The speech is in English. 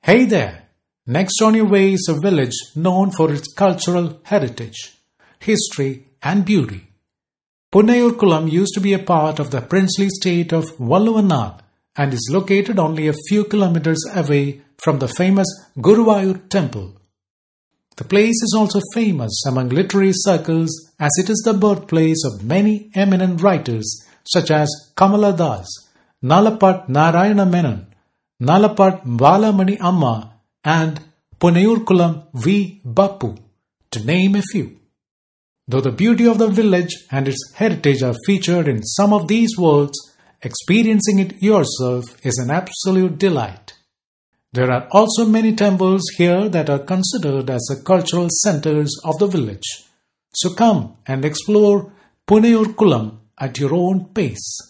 Hey there! Next on your way is a village known for its cultural heritage, history and beauty. Punnayurkulam used to be a part of the princely state of Valluvanad and is located only a few kilometers away from the famous Guruvayur temple. The place is also famous among literary circles as it is the birthplace of many eminent writers such as Kamala Das, Nalapat Narayana Menon, Nalapat Balamani Amma and Punnayurkulam V. Bappu, to name a few. Though the beauty of the village and its heritage are featured in some of these words, experiencing it yourself is an absolute delight. There are also many temples here that are considered as the cultural centers of the village. So come and explore Punnayurkulam at your own pace.